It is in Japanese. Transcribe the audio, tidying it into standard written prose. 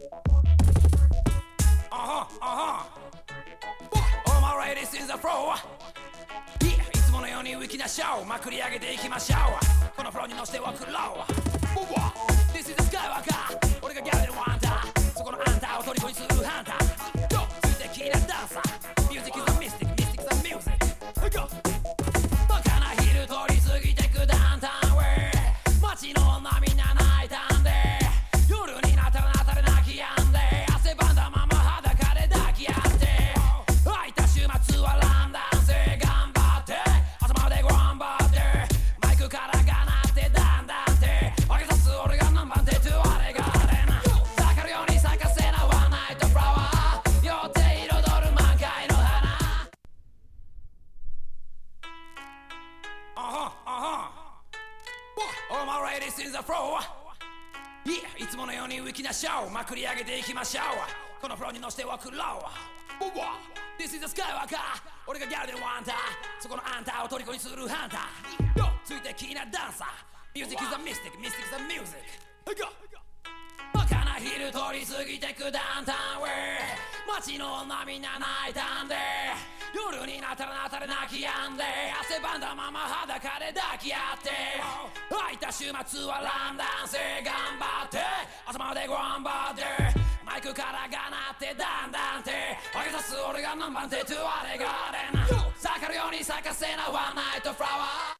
All my ladies in the floor、いつものようにウィキなショーまくり上げていきましょう。このフローに乗せては苦労。 This is the Skywalker、 俺がギャルでワンター、そこのあんたを虜にするハンター。素敵なダンサー、ミュージック is a mystic、 mystic is a music。 バカなヒル通り過ぎてくダウンタウンウェイ、街の女みんな泣いたんで、夜になったらなったら泣きやんで、汗ばんだまま裸で抱き合って、空いた週末はランダンセ頑張って、朝まで頑張って、マイクからが鳴ってだんだんって上げさす俺が何番手とあれがあれな、咲かるように咲かせなワンナイトフラワー、夜って彩る満開の花。All my ladies in the floor、 いつものようにウィキなショーまくり上げていきましょう。このフローに乗せては苦労。 This is the Skywalker、 俺がギャルでワンター、そこのあんたを虜にするハンター。素敵なダンサー、Music is a mystic、 Mystic is a music。 バカなヒル通り過ぎてくダウンタウンウェイ、街の女みんな泣いたんで、夜になったらなったら泣きやんで、汗ばんだまま裸で抱き合って、空いた週末はランダンセ頑張って、朝まで頑張って、マイクからが鳴ってだんだんって上げさす俺が何番手とあれがあれな、咲かるように咲かせなワンナイトフラワー。